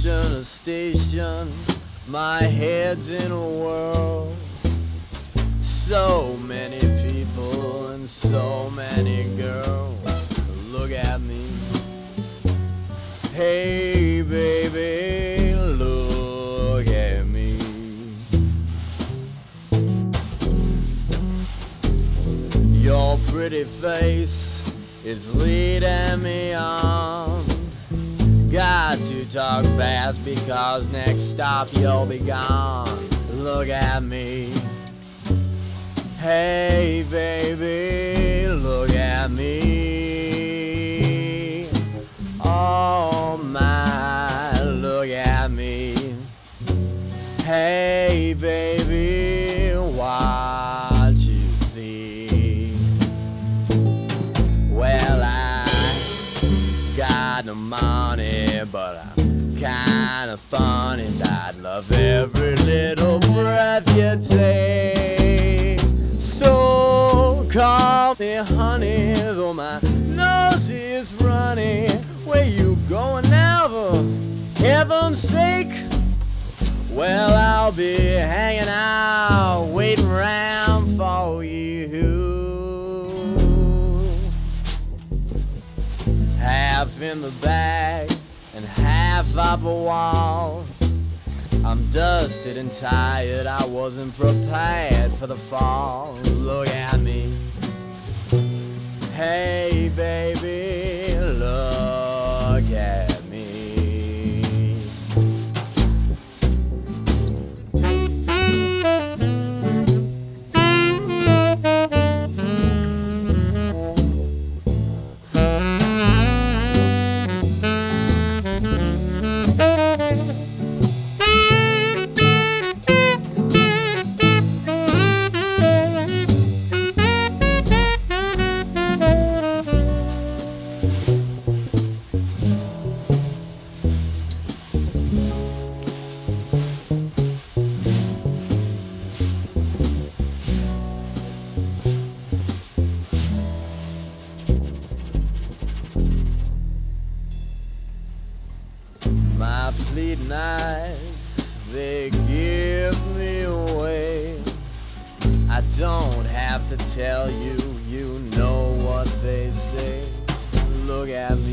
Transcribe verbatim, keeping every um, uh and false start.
station to station, my head's in a whirl. So many people and so many girls. Look at me. Hey baby, look at me. Your pretty face is leading me on. Got to talk fast because next stop you'll be gone. Look at me. Hey baby, look at me. Oh my, look at me. Hey baby, what you see? Well, I got no money, but I'm kinda funny. I'd love every little breath you take. So call me honey, though my nose is running. Where you going now, for heaven's sake? Well, I'll be hanging out, waiting around for you. Half in the bag and half up a wall. I'm dusted and tired, I wasn't prepared for the fall. Look at me. Hey baby, look at me. My fleeting eyes, they give me away. I don't have to tell you, you know what they say. Look at